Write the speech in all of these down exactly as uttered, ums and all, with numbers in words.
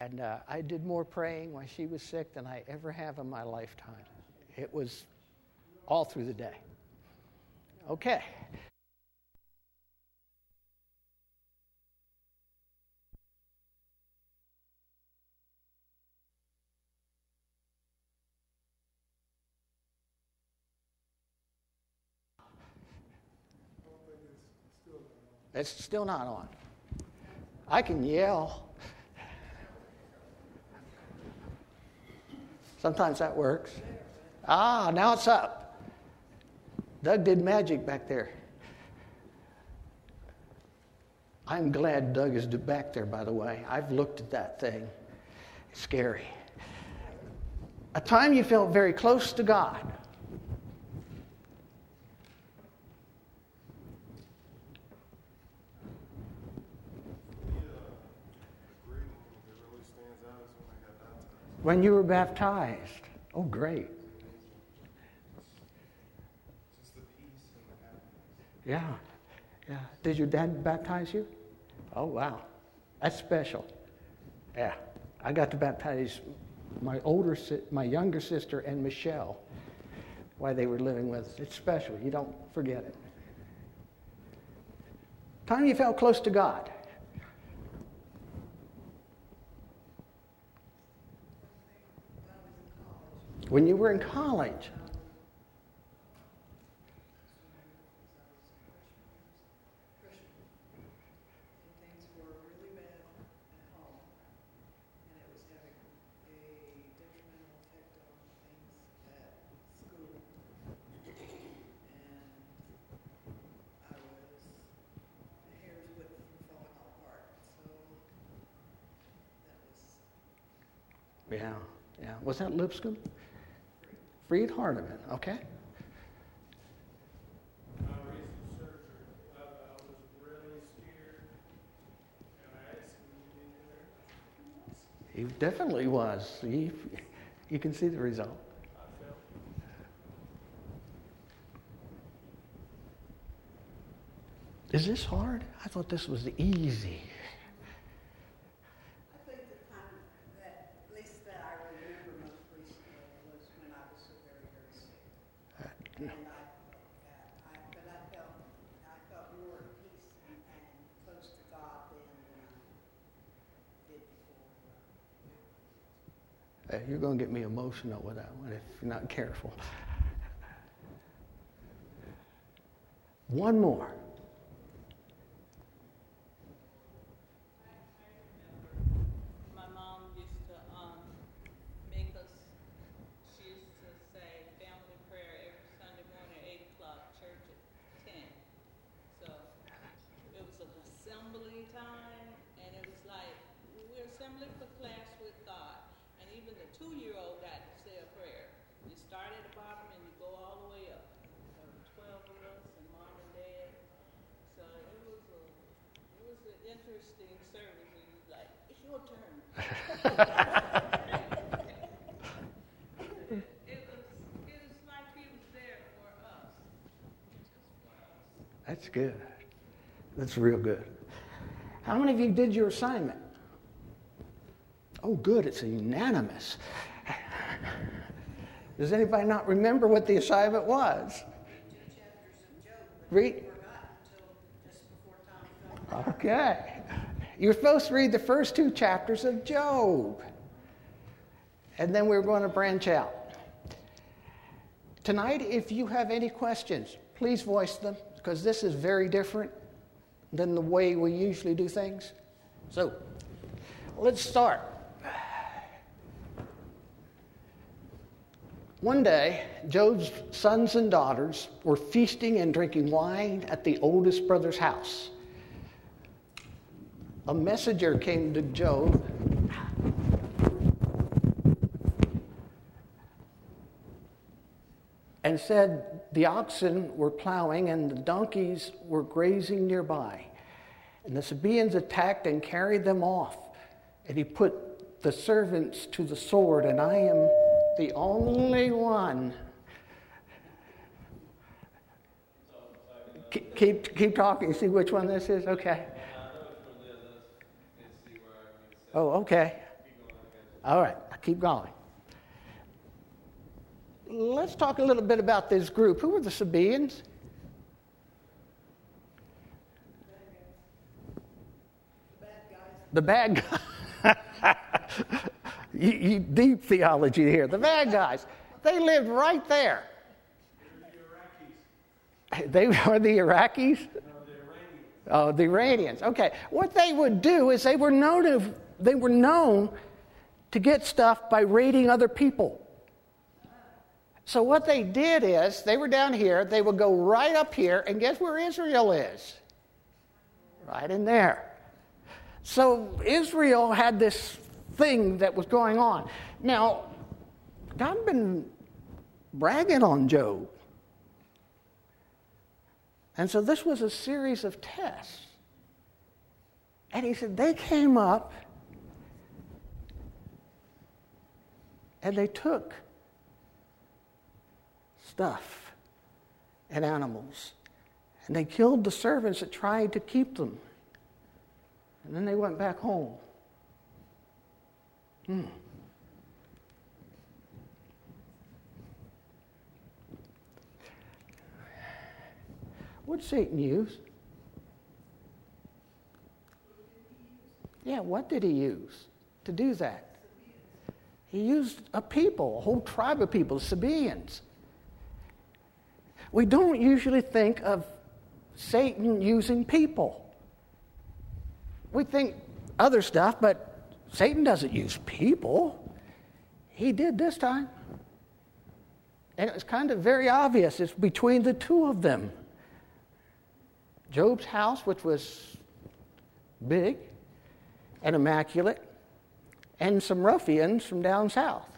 And uh, I did more praying while she was sick than I ever have in my lifetime. It was all through the day. Okay. It's still not on. I can yell. Sometimes that works. Ah, now it's up. Doug did magic back there. I'm glad Doug is back there, by the way. I've looked at that thing. It's scary. A time you felt very close to God. When you were baptized. Oh, great. Yeah, yeah. Did your dad baptize you? Oh, wow. That's special. Yeah. I got to baptize my older, si- my younger sister and Michelle while they were living with us. It's special. You don't forget it. Time you felt close to God. When you were in college. Yeah, yeah. Was that Lipscomb? Freed Hardeman, okay. My recent surgery, I, I was really scared, and I asked him to be there. He definitely was. He, you can see the result. I felt it. Is this hard? I thought this was easy. And I, I, but I felt, I felt more at peace and, and close to God then than I did before. Uh, you're going to get me emotional with that one if you're not careful. One more. Interesting service, and he's like, it's your turn. it, it, was, it was like he was there for us. Just for us. That's good. That's real good. How many of you did your assignment? Oh, good. It's a unanimous. Does anybody not remember what the assignment was? Read. Okay. You're supposed to read the first two chapters of Job. And then we're going to branch out. Tonight, if you have any questions, please voice them, because this is very different than the way we usually do things. So, let's start. One day, Job's sons and daughters were feasting and drinking wine at the oldest brother's house. A messenger came to Job and said the oxen were plowing and the donkeys were grazing nearby. And the Sabaeans attacked and carried them off. And he put the servants to the sword, and I am the only one. Keep, keep, keep talking, see which one this is? Okay. Oh, okay. All right, I'll keep going. Let's talk a little bit about this group. Who were the Sabaeans? The bad guys. you, you deep theology here. The bad guys. They lived right there. They were the Iraqis? Oh, the Iranians. Okay. What they would do is they were known to, they were known to get stuff by raiding other people. So what they did is they were down here, they would go right up here, and guess where Israel is? Right in there. So Israel had this thing that was going on. Now, God had been bragging on Job. And so this was a series of tests. And he said, they came up and they took stuff and animals. And they killed the servants that tried to keep them. And then they went back home. Hmm. What did Satan use? Yeah, what did he use to do that? He used a people, a whole tribe of people, the Sabaeans. We don't usually think of Satan using people. We think other stuff, but Satan doesn't use people. He did this time. And it was kind of very obvious. It's between the two of them. Job's house, which was big and immaculate, and some ruffians from down south.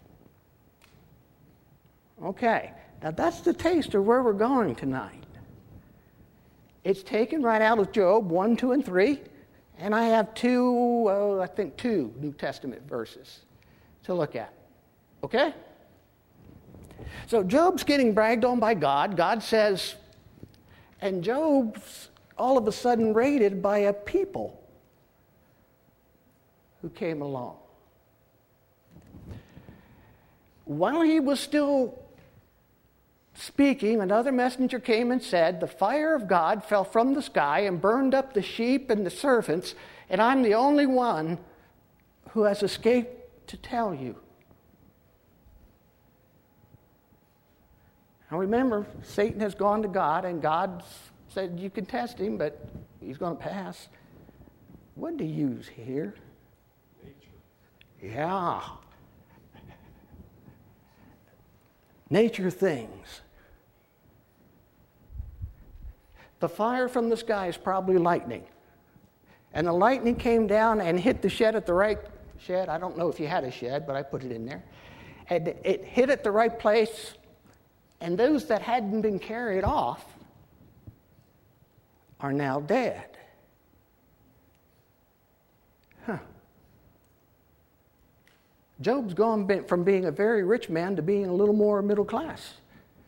Okay, now that's the taste of where we're going tonight. It's taken right out of Job one, two, and three, and I have two, uh, I think two New Testament verses to look at. Okay? So Job's getting bragged on by God. God says, and Job's all of a sudden raided by a people who came along. While he was still speaking, another messenger came and said, the fire of God fell from the sky and burned up the sheep and the servants, and I'm the only one who has escaped to tell you. Now remember, Satan has gone to God, and God said you can test him, but he's going to pass. What did he use here? Nature. Yeah. Nature things. The fire from the sky is probably lightning. And the lightning came down and hit the shed at the right shed. I don't know if you had a shed, but I put it in there. And it hit at the right place. And those that hadn't been carried off are now dead. Huh. Job's gone from being a very rich man to being a little more middle class.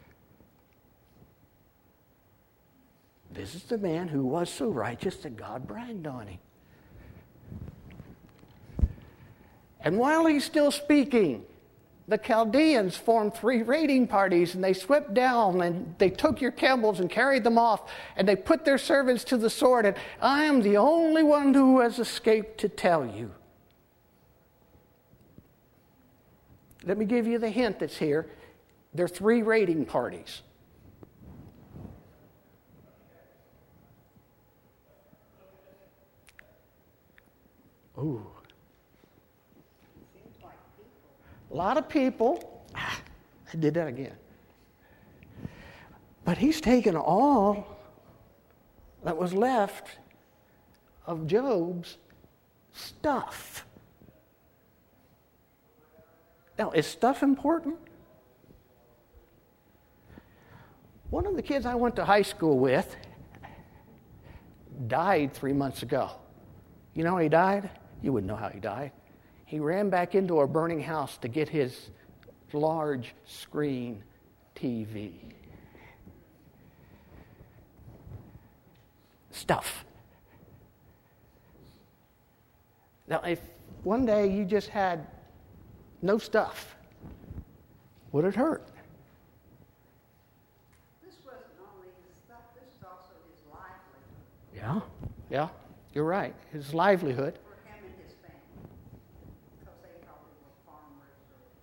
This is the man who was so righteous that God bragged on him. And while he's still speaking, the Chaldeans formed three raiding parties, and they swept down, and they took your camels and carried them off, and they put their servants to the sword, and I am the only one who has escaped to tell you. Let me give you the hint that's here. There are three raiding parties. Ooh. A lot of people. I did that again. But he's taken all that was left of Job's stuff. Now, is stuff important? One of the kids I went to high school with died three months ago. You know how he died? You wouldn't know how he died. He ran back into a burning house to get his large screen T V. Stuff. Now, if one day you just had no stuff. Would it hurt? This wasn't only his stuff, this was also his livelihood Yeah, yeah, you're right. His livelihood. for him and his family. Because they probably were farmers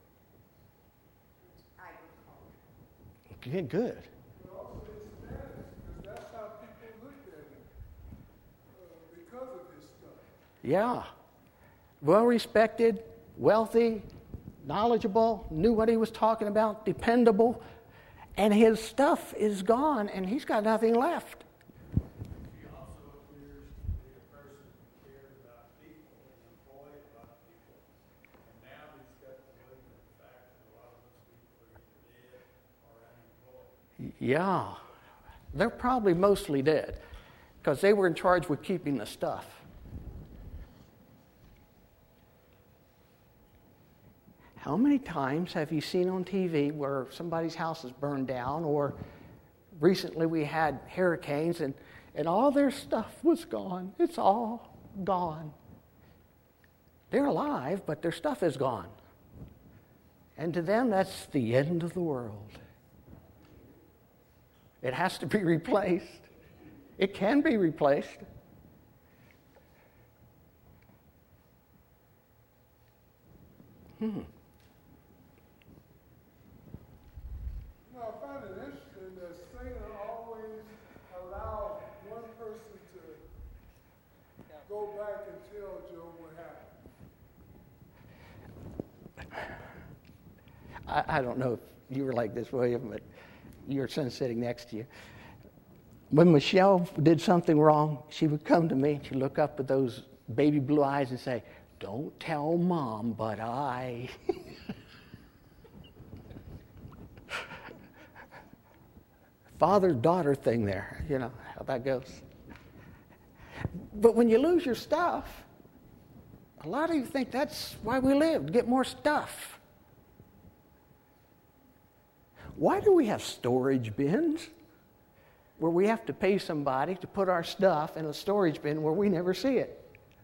or agriculture. Okay, good. But also his status, because that's how people looked at him, uh, because of his stuff. Yeah. Well respected, wealthy, knowledgeable, knew what he was talking about, dependable, and his stuff is gone and he's got nothing left. He also appears to be a person who cared about people and employed a lot of people. And now he's got to live in the fact that a lot of those people are either dead or unemployed. Yeah. They're probably mostly dead because they were in charge with keeping the stuff. How many times have you seen on T V where somebody's house is burned down, or recently we had hurricanes and, and all their stuff was gone? It's all gone. They're alive, but their stuff is gone. And to them, that's the end of the world. It has to be replaced. It can be replaced. Hmm. You know, I find it interesting that Satan always allowed one person to go back and tell Job what happened. I, I don't know if you were like this, William, but your son's sitting next to you. When Michelle did something wrong, she would come to me and she'd look up with those baby blue eyes and say, "Don't tell Mom, but I..." Father-daughter thing there, you know how that goes. But when you lose your stuff, a lot of you think that's why we live, to get more stuff. Why do we have storage bins where we have to pay somebody to put our stuff in a storage bin where we never see it?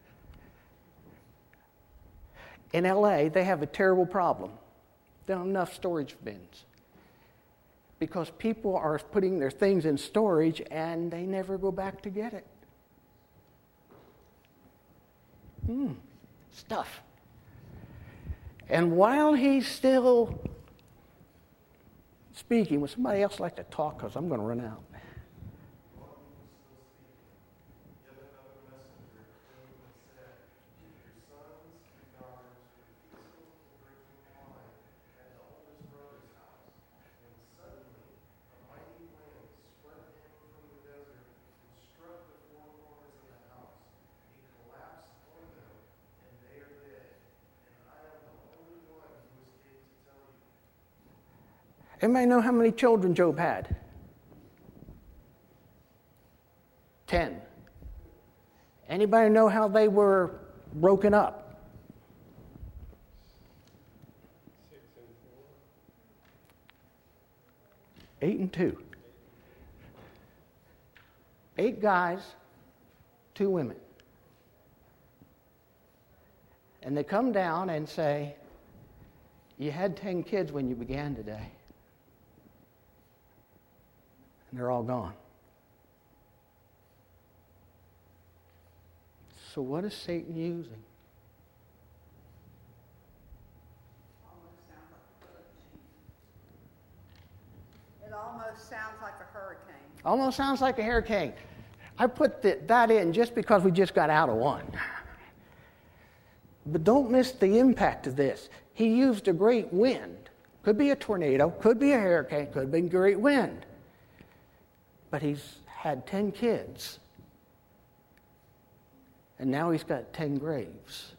In L A, they have a terrible problem. They don't have enough storage bins because people are putting their things in storage and they never go back to get it. Hmm, stuff. And while he's still speaking, would somebody else like to talk? Because I'm going to run out. Anybody know how many children Job had? Ten. Anybody know how they were broken up? Six and four. Eight and two. Eight guys, two women. And they come down and say, "You had ten kids when you began today. And they're all gone." So what is Satan using? Almost sounds like a hurricane. It almost sounds like a hurricane. Almost sounds like a hurricane. I put the, that in just because we just got out of one. But don't miss the impact of this. He used a great wind. Could be a tornado, could be a hurricane, could be a great wind. But he's had ten kids. And now he's got ten graves.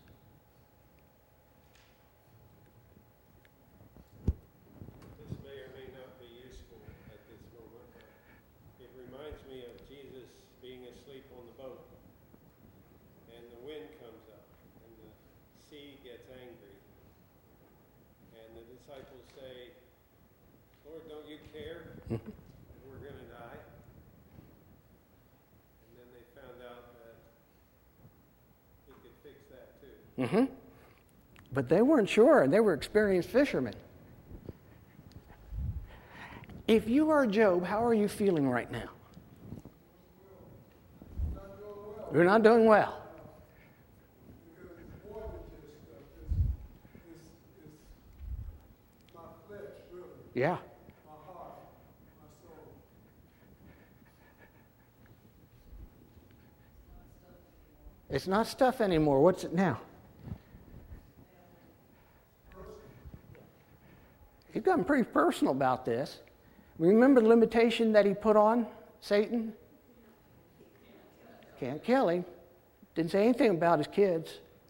This may or may not be useful at this moment, but it reminds me of Jesus being asleep on the boat. And the wind comes up, and the sea gets angry. And the disciples say, "Lord, don't you care? We're going to die." And then they found out that he could fix that too. Mm-hmm. But they weren't sure, and they were experienced fishermen. If you are Job, how are you feeling right now? You're not doing well. Because it's more than just stuff. It's, it's, it's my flesh, really. Yeah. My heart, my soul. It's not stuff anymore. What's it now? He's gotten pretty personal about this. Remember the limitation that he put on Satan? Can't kill him. Didn't say anything about his kids.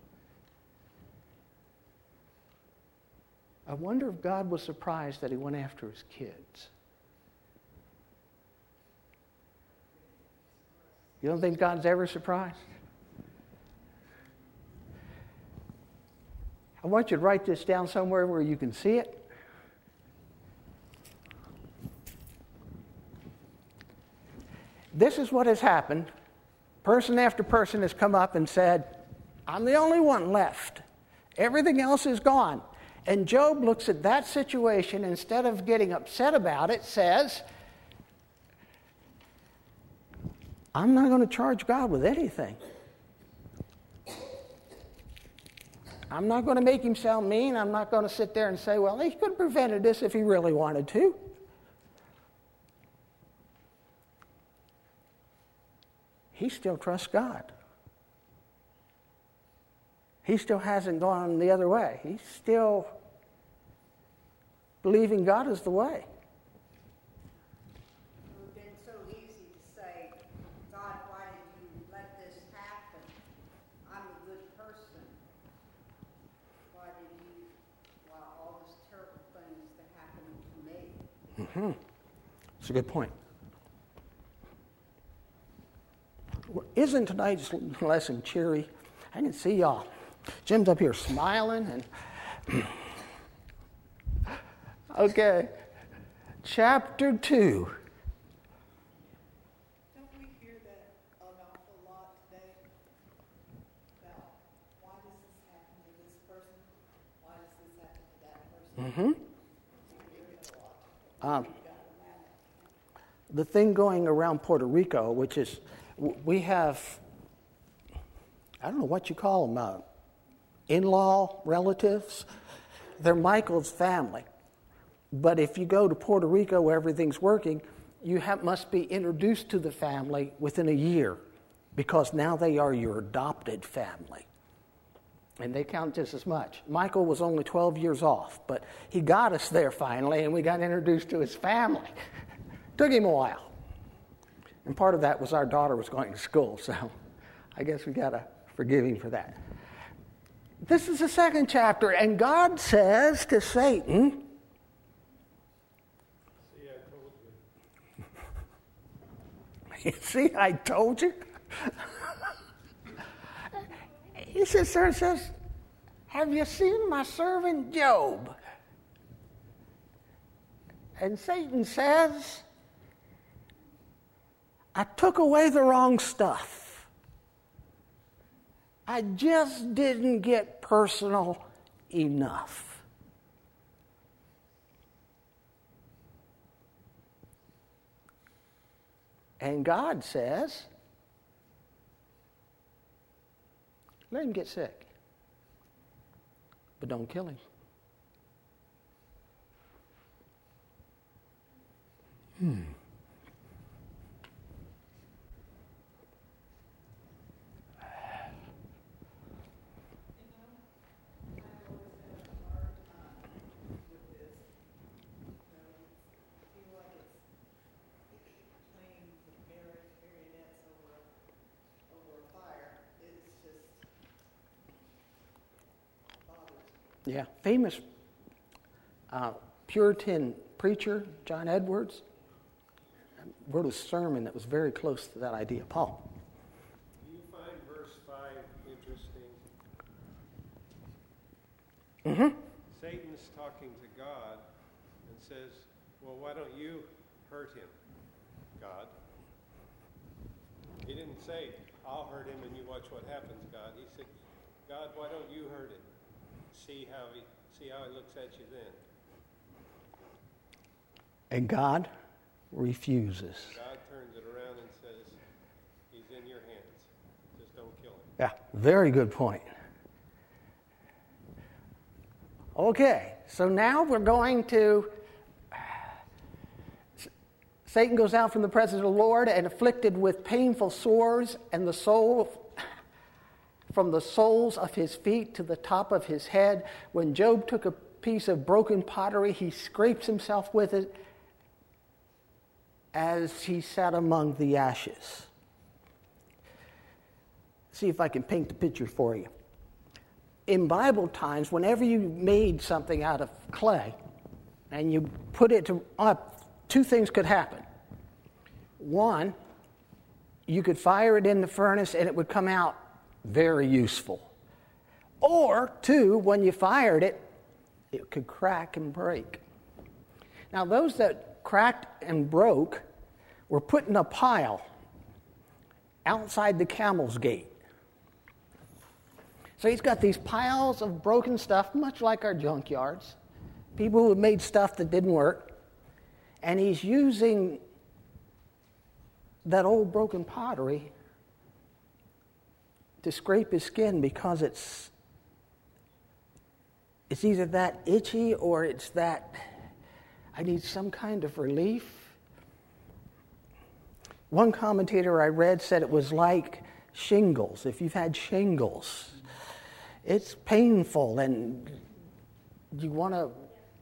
I wonder if God was surprised that he went after his kids. You don't think God's ever surprised? I want you to write this down somewhere where you can see it. This is what has happened. Person after person has come up and said, I'm the only one left. Everything else is gone. And Job looks at that situation, instead of getting upset about it, says, I'm not going to charge God with anything. I'm not going to make him sound mean. I'm not going to sit there and say, well, he could have prevented this if he really wanted to. He still trusts God. He still hasn't gone the other way. He's still believing God is the way. It would have been so easy to say, God, why did you let this happen? I'm a good person. Why did you allow all these terrible things to happen to me? Mm-hmm. That's a good point. Isn't tonight's lesson cheery? I can see y'all. Jim's up here smiling and okay. Chapter two. Don't we hear that an awful lot today? About why does this happen to this person? Why does this happen to that person? Mm-hmm. We hear it a lot. Um, the thing going around Puerto Rico, which is, we have, I don't know what you call them, uh, in-law relatives. They're Michael's family. But if you go to Puerto Rico where everything's working, you have, must be introduced to the family within a year, because now they are your adopted family. And they count just as much. Michael was only twelve years off, but he got us there finally, and we got introduced to his family. Took him a while. And part of that was our daughter was going to school, so I guess we got to forgive him for that. This is the second chapter, and God says to Satan, See, I told you. see, I told you. He sits there and says, have you seen my servant Job? And Satan says, I took away the wrong stuff. I just didn't get personal enough. And God says, let him get sick, but don't kill him. Hmm. Yeah, famous uh, Puritan preacher, John Edwards, wrote a sermon that was very close to that idea. Paul. Do you find verse five interesting? Mm-hmm. Satan's talking to God and says, well, why don't you hurt him, God? He didn't say, I'll hurt him and you watch what happens, God. He said, God, why don't you hurt him? see how he see how he looks at you then. And God refuses. God turns it around and says, he's in your hands. Just don't kill him. Yeah, very good point. Okay, so now we're going to... Satan goes out from the presence of the Lord and afflicted with painful sores, and the soul, from the soles of his feet to the top of his head. When Job took a piece of broken pottery, he scrapes himself with it as he sat among the ashes. See if I can paint the picture for you. In Bible times, whenever you made something out of clay and you put it to up, two things could happen. One, you could fire it in the furnace and it would come out very useful. Or two, when you fired it, it could crack and break. Now, those that cracked and broke were put in a pile outside the Camel's Gate. So he's got these piles of broken stuff, much like our junkyards, people who have made stuff that didn't work, and he's using that old broken pottery to scrape his skin because it's it's either that itchy or it's that I need some kind of relief. One commentator I read said it was like shingles. If you've had shingles, it's painful and you want to...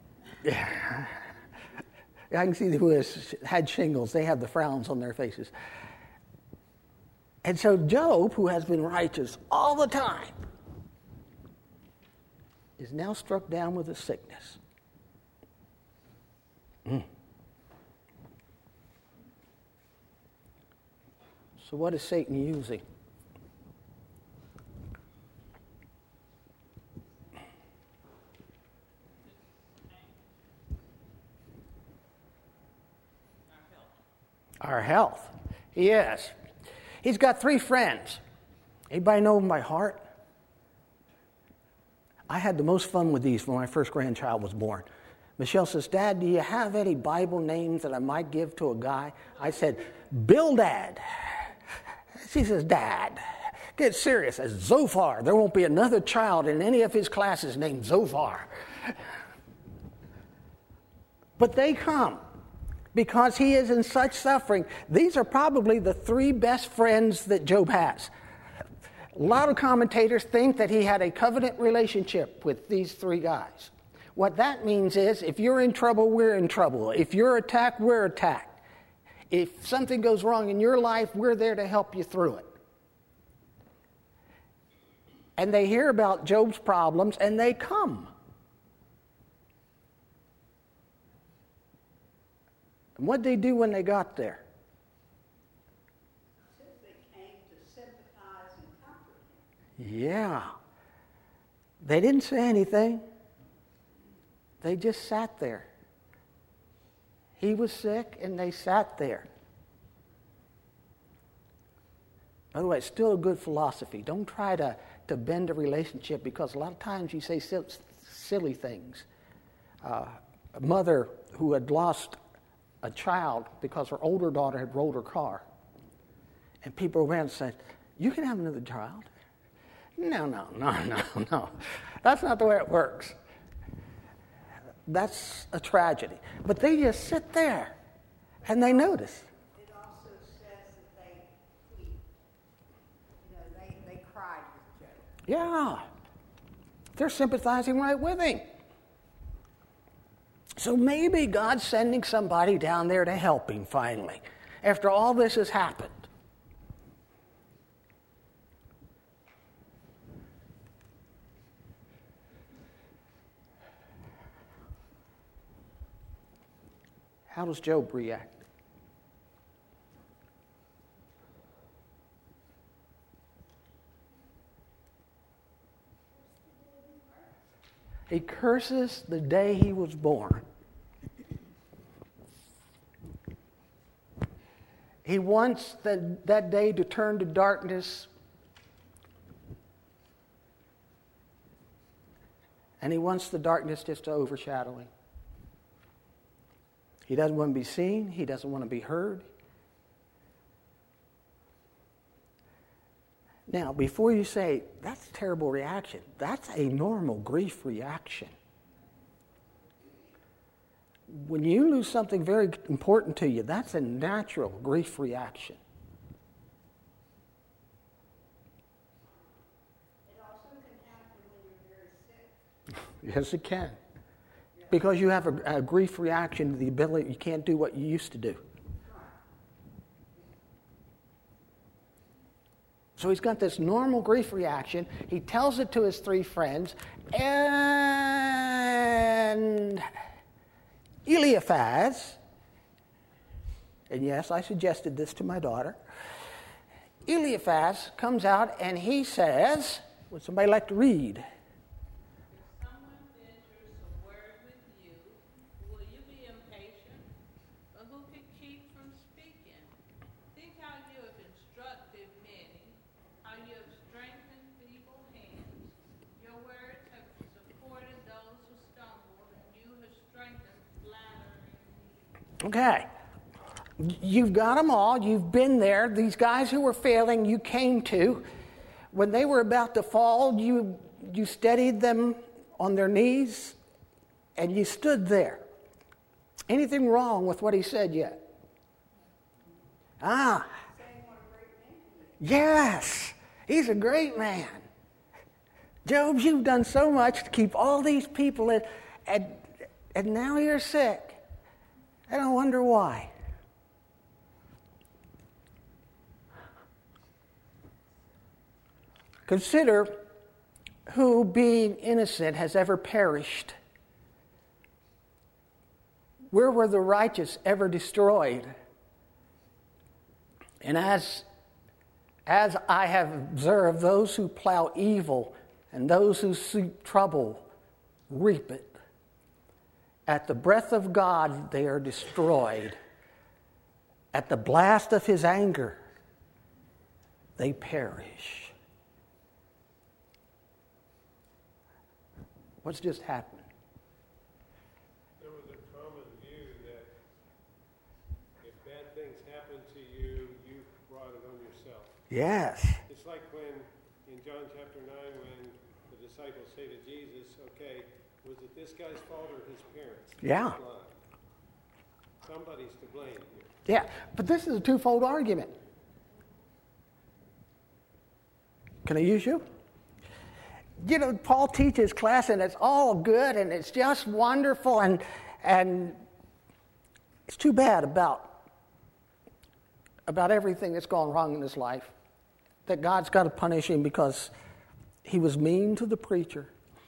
I can see who has had shingles. They have the frowns on their faces. And so Job, who has been righteous all the time, is now struck down with a sickness. Mm. So what is Satan using? Our health. Yes. He's got three friends. Anybody know them by heart? I had the most fun with these when my first grandchild was born. Michelle says, Dad, do you have any Bible names that I might give to a guy? I said, Bildad. She says, Dad, get serious. As Zophar. There won't be another child in any of his classes named Zophar. But they come because he is in such suffering. These are probably the three best friends that Job has. A lot of commentators think that he had a covenant relationship with these three guys. What that means is, if you're in trouble, we're in trouble. If you're attacked, we're attacked. If something goes wrong in your life, we're there to help you through it. And they hear about Job's problems, and they come. And what'd they do when they got there? They came to sympathize and comfort him. Yeah. They didn't say anything. They just sat there. He was sick, and they sat there. By the way, it's still a good philosophy. Don't try to, to bend a relationship, because a lot of times you say silly, silly things. Uh, a mother who had lost a child because her older daughter had rolled her car. And people around said, you can have another child. No, no, no, no, no. That's not the way it works. That's a tragedy. But they just sit there and they notice. It also says that they weep. You know, they, they cried with Job. Yeah. They're sympathizing right with him. So maybe God's sending somebody down there to help him finally, after all this has happened. How does Job react? He curses the day he was born. He wants the, that day to turn to darkness. And he wants the darkness just to overshadow him. He doesn't want to be seen. He doesn't want to be heard. Now, before you say, that's a terrible reaction, that's a normal grief reaction. When you lose something very important to you, that's a natural grief reaction. It also can happen when you're very sick. Yes, it can. Because you have a, a grief reaction to the ability, you can't do what you used to do. So he's got this normal grief reaction. He tells it to his three friends, and Eliphaz, and yes, I suggested this to my daughter, Eliphaz comes out and he says, would somebody like to read? If someone ventures a word with you, will you be impatient? But who can keep from speaking? Think how you have instructed many, how you have strengthened feeble hands. Your words have supported those who stumbled, and you have strengthened flattering. Okay. You've got them all. You've been there. These guys who were failing, you came to. When they were about to fall, you, you steadied them on their knees, and you stood there. Anything wrong with what he said yet? Ah. Yes. He's a great man. Job, you've done so much to keep all these people in, and, and now you're sick. And I wonder why. Consider who, being innocent, has ever perished. Where were the righteous ever destroyed? And as, as I have observed, those who plow evil and those who seek trouble reap it. At the breath of God, they are destroyed. At the blast of his anger, they perish. What's just happened? There was a common view that if bad things happen to you, you brought it on yourself. Yes. It's like when, in John chapter nine, when the disciples say to Jesus, okay, was it this guy's fault or his parents? Yeah. Somebody's to blame here. Yeah, but this is a twofold argument. Can I use you? You know, Paul teaches class, and it's all good, and it's just wonderful, and and it's too bad about, about everything that's gone wrong in his life, that God's got to punish him because he was mean to the preacher.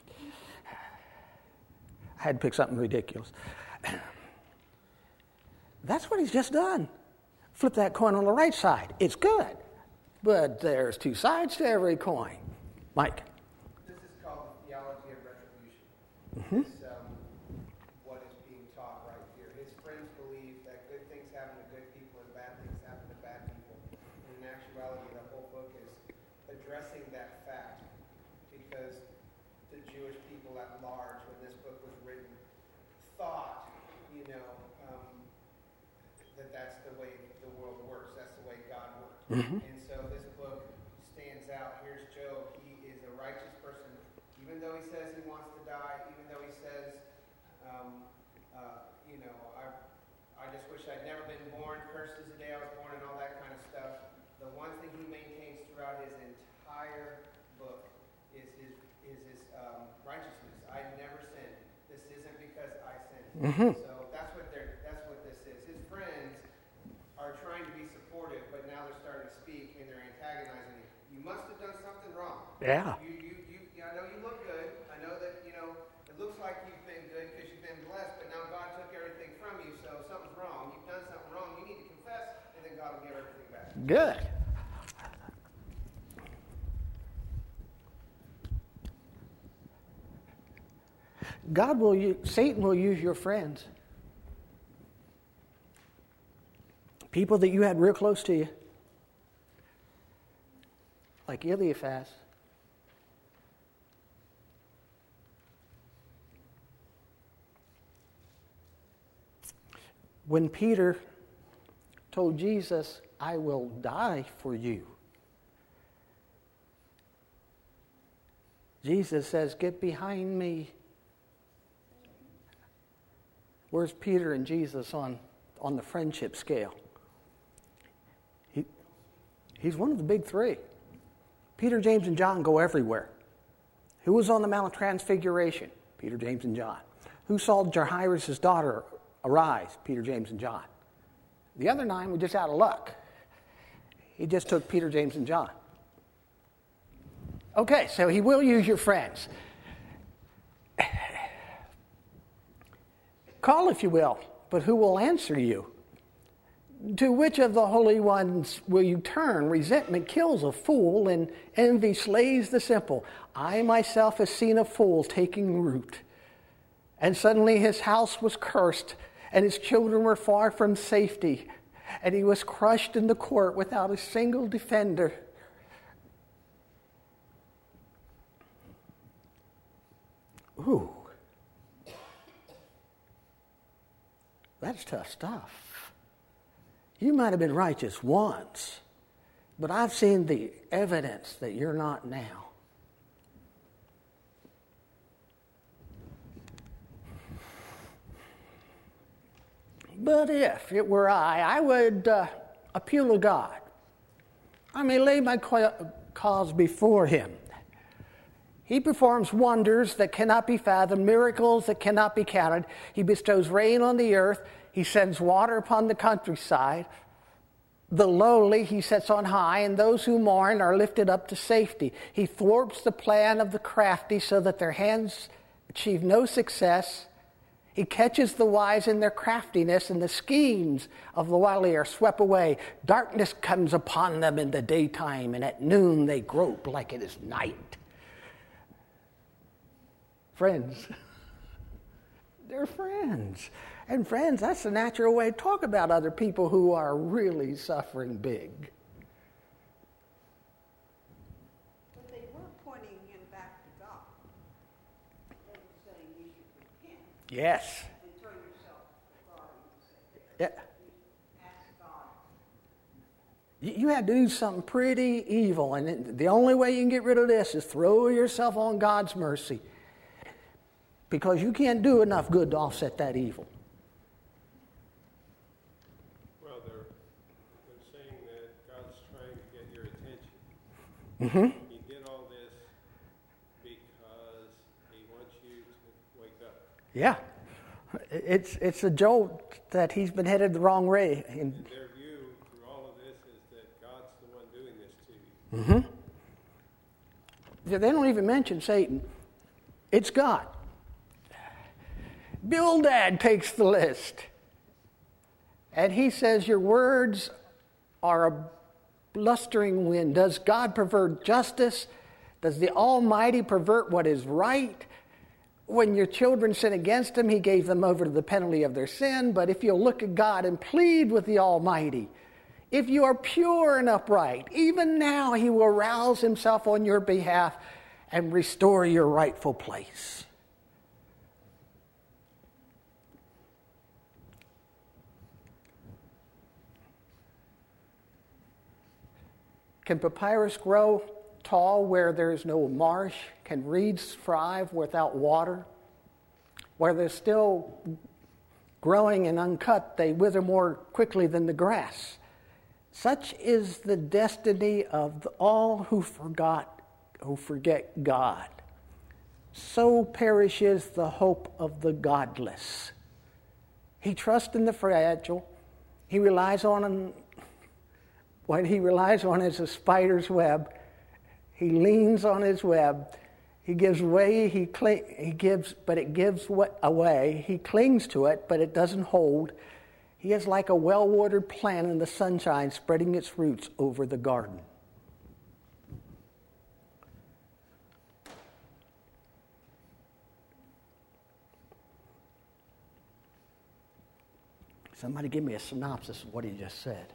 I had to pick something ridiculous. That's what he's just done. Flip that coin on the right side. It's good, but there's two sides to every coin. Mike. Mm-hmm. Is um, what is being taught right here. His friends believe that good things happen to good people and bad things happen to bad people. And in actuality, the whole book is addressing that fact because the Jewish people at large, when this book was written, thought, you know, um, that that's the way the world works. That's the way God works. Mm-hmm. And so this book stands out. Here's Job. He is a righteous person, even though he says he wants to die. He says, um, uh, you know, I, I just wish I'd never been born, cursed is the day I was born, and all that kind of stuff. The one thing he maintains throughout his entire book is his, is his um, righteousness. I never sinned. This isn't because I sinned. Mm-hmm. So that's what they're, that's what this is. His friends are trying to be supportive, but now they're starting to speak and they're antagonizing him. You must have done something wrong. Yeah. You, you, you, I know you look good. I know that, you know, it looks like you've been good because you've been blessed, but now God took everything from you, so something's wrong. You've done something wrong. You need to confess, and then God will give everything back. Good. God will use, Satan will use your friends. People that you had real close to you. Like Eliphaz. When Peter told Jesus, I will die for you, Jesus says, get behind me. Where's Peter and Jesus on, on the friendship scale? He, he's one of the big three. Peter, James, and John go everywhere. Who was on the Mount of Transfiguration? Peter, James, and John. Who saw Jairus' daughter arise? Peter, James, and John. The other nine were just out of luck. He just took Peter, James, and John. Okay, so he will use your friends. Call, if you will, but who will answer you? To which of the holy ones will you turn? Resentment kills a fool, and envy slays the simple. I myself have seen a fool taking root. And suddenly his house was cursed, and his children were far from safety. And he was crushed in the court without a single defender. Ooh. That's tough stuff. You might have been righteous once, but I've seen the evidence that you're not now. But if it were I, I would uh, appeal to God. I may lay my cause before him. He performs wonders that cannot be fathomed, miracles that cannot be counted. He bestows rain on the earth. He sends water upon the countryside. The lowly he sets on high, and those who mourn are lifted up to safety. He thwarts the plan of the crafty so that their hands achieve no success. He catches the wise in their craftiness, and the schemes of the wily are swept away. Darkness comes upon them in the daytime, and at noon they grope like it is night. Friends. They're friends. And friends, that's the natural way to talk about other people who are really suffering big. But they were pointing him back to God. They were saying you should repent. Yes. And turn yourself to God and say, Yeah. ask God. You you had to do something pretty evil, and it, the only way you can get rid of this is throw yourself on God's mercy. Because you can't do enough good to offset that evil. Well, they're, they're saying that God's trying to get your attention. Mm-hmm. He did all this because he wants you to wake up. Yeah. It's it's a jolt that he's been headed the wrong way. And And their view through all of this is that God's the one doing this to you. Mm-hmm. They don't even mention Satan. It's God. Bildad takes the list. And he says, your words are a blustering wind. Does God pervert justice? Does the Almighty pervert what is right? When your children sin against him, he gave them over to the penalty of their sin. But if you'll look at God and plead with the Almighty, if you are pure and upright, even now he will rouse himself on your behalf and restore your rightful place. Can papyrus grow tall where there is no marsh? Can reeds thrive without water? Where they're still growing and uncut, they wither more quickly than the grass. Such is the destiny of all who forgot, who forget God. So perishes the hope of the godless. He trusts in the fragile. He relies on What he relies on is a spider's web. He leans on his web. He gives way, he, cling, he gives, but it gives away. He clings to it, but it doesn't hold. He is like a well-watered plant in the sunshine, spreading its roots over the garden. Somebody give me a synopsis of what he just said.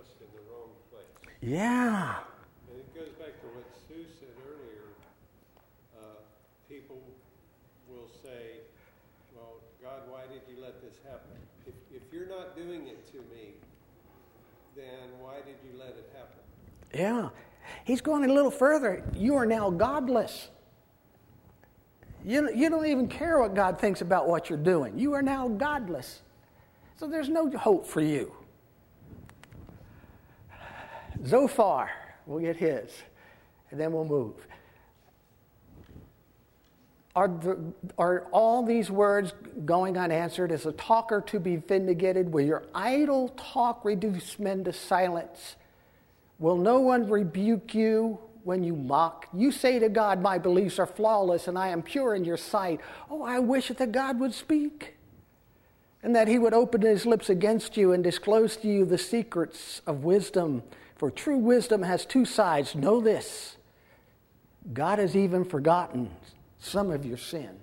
trust in the wrong place. Yeah. And it goes back to what Sue said earlier. Uh, people will say, well, God, why did you let this happen? If, if you're not doing it to me, then why did you let it happen? Yeah. He's going a little further. You are now godless. You, you don't even care what God thinks about what you're doing. You are now godless. So there's no hope for you. Zophar, we'll get his, and then we'll move. Are, the, are all these words going unanswered? Is a talker to be vindicated? Will your idle talk reduce men to silence? Will no one rebuke you when you mock? You say to God, my beliefs are flawless and I am pure in your sight. Oh, I wish that God would speak and that he would open his lips against you and disclose to you the secrets of wisdom. For true wisdom has two sides. Know this, God has even forgotten some of your sin.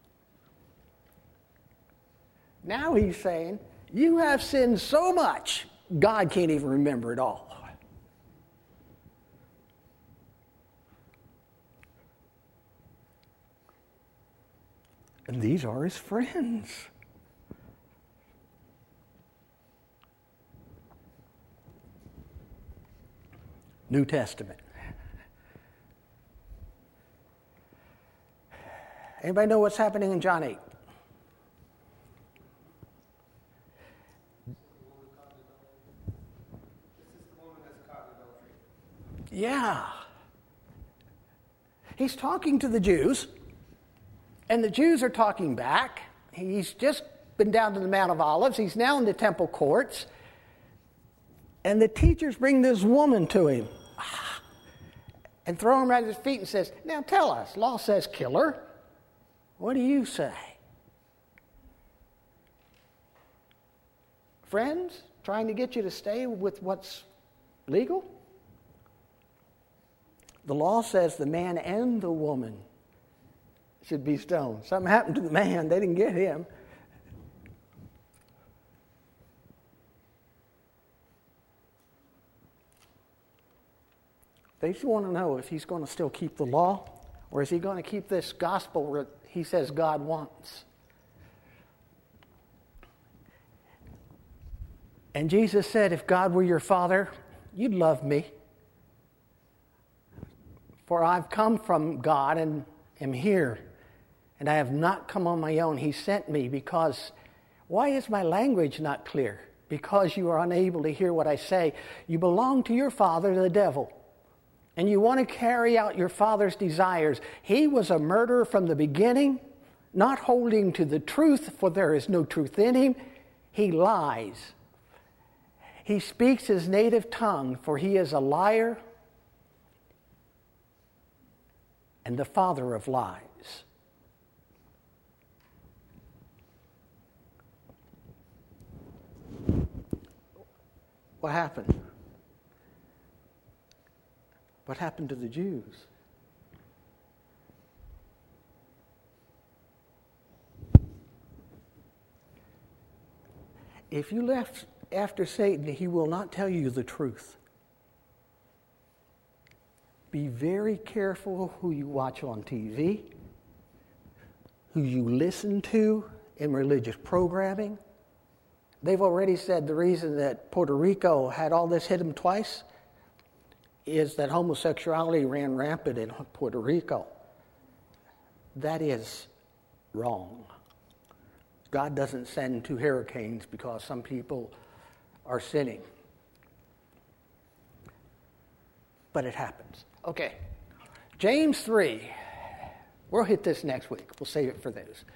Now he's saying, you have sinned so much, God can't even remember it all. And these are his friends. New Testament. Anybody know what's happening in John eight? This is the woman that's caught in adultery. Yeah. He's talking to the Jews, and the Jews are talking back. He's just been down to the Mount of Olives. He's now in the temple courts. And the teachers bring this woman to him and throw him right at his feet and says, now tell us, law says kill her. What do you say? Friends, trying to get you to stay with what's legal? The law says the man and the woman should be stoned. Something happened to the man. They didn't get him. They just want to know if he's going to still keep the law, or is he going to keep this gospel where he says God wants. And Jesus said, if God were your Father, you'd love me. For I've come from God and am here, and I have not come on my own. He sent me because, why is my language not clear? Because you are unable to hear what I say. You belong to your father, the devil, and you want to carry out your father's desires. He was a murderer from the beginning, not holding to the truth, for there is no truth in him. He lies. He speaks his native tongue, for he is a liar and the father of lies. What happened? What happened to the Jews? If you left after Satan, he will not tell you the truth. Be very careful who you watch on T V, who you listen to in religious programming. They've already said the reason that Puerto Rico had all this hit them twice is that homosexuality ran rampant in Puerto Rico. That is wrong. God doesn't send two hurricanes because some people are sinning. But it happens. Okay. James three. We'll hit this next week. We'll save it for those.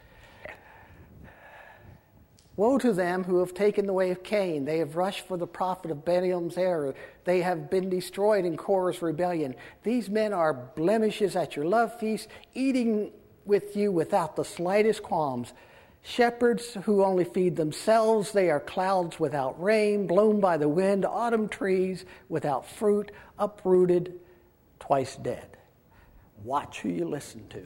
Woe to them who have taken the way of Cain. They have rushed for the profit of Balaam's error. They have been destroyed in Korah's rebellion. These men are blemishes at your love feast, eating with you without the slightest qualms. Shepherds who only feed themselves. They are clouds without rain, blown by the wind, autumn trees without fruit, uprooted, twice dead. Watch who you listen to.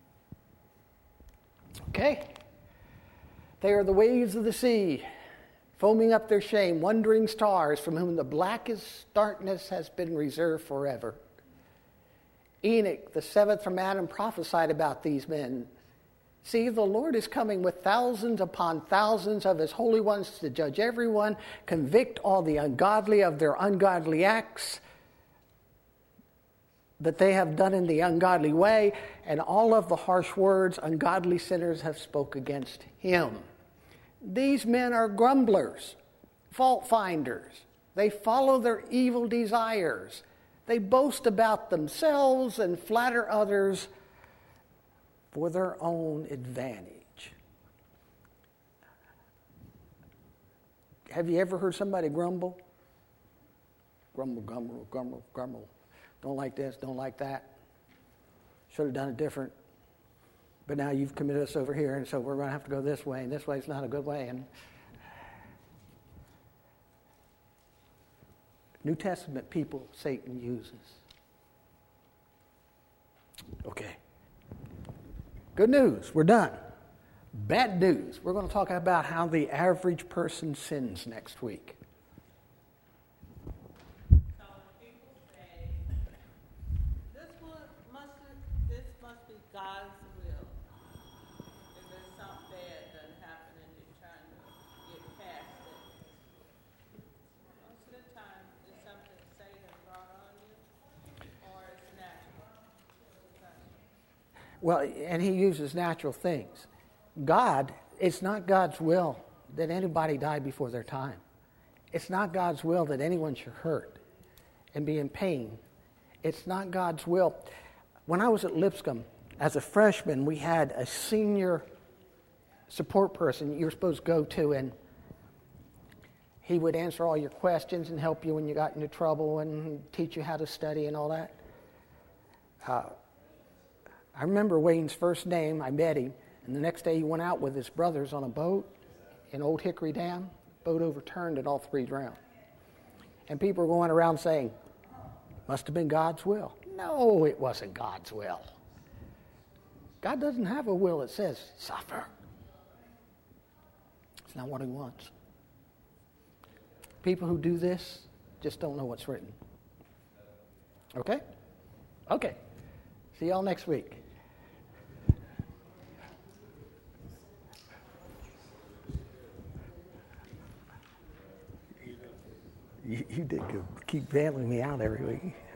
Okay? They are the waves of the sea, foaming up their shame, wandering stars from whom the blackest darkness has been reserved forever. Enoch, the seventh from Adam, prophesied about these men. See, the Lord is coming with thousands upon thousands of his holy ones to judge everyone, convict all the ungodly of their ungodly acts that they have done in the ungodly way, and all of the harsh words ungodly sinners have spoke against him. These men are grumblers, fault finders. They follow their evil desires. They boast about themselves and flatter others for their own advantage. Have you ever heard somebody grumble? Grumble, grumble, grumble, grumble. Don't like this, don't like that. Should have done it different. But now you've committed us over here, and so we're going to have to go this way, and this way is not a good way. And New Testament people Satan uses. Okay. Good news, we're done. Bad news, we're going to talk about how the average person sins next week. So when people say, this will, must, this must be God's will. If there's something bad that happen and you're trying to get past it. Most of the time, it's something Satan brought on you, or it's natural. Well, and he uses natural things. God, it's not God's will that anybody die before their time. It's not God's will that anyone should hurt and be in pain. It's not God's will. When I was at Lipscomb, as a freshman, we had a senior support person you were supposed to go to, and he would answer all your questions and help you when you got into trouble and teach you how to study and all that. Uh, I remember Wayne's first name. I met him, and the next day he went out with his brothers on a boat in Old Hickory Dam. Boat overturned and all three drowned. And people were going around saying, must have been God's will. No, it wasn't God's will. God doesn't have a will that says suffer. It's not what he wants. People who do this just don't know what's written. Okay? Okay. See y'all next week. You, you did good. Keep bailing me out every week.